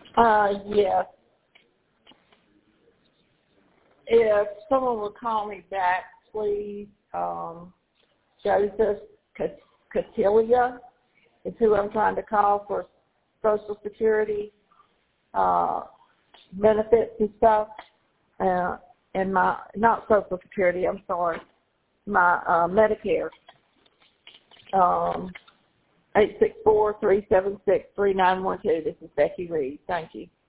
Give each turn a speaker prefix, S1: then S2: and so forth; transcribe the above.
S1: Yes. If someone would call me back, please. Joseph Cotilia is who I'm trying to call for Social Security benefits and stuff. And my, not Social Security, I'm sorry, my Medicare. 864-376-3912. This is Becky Reed. Thank you.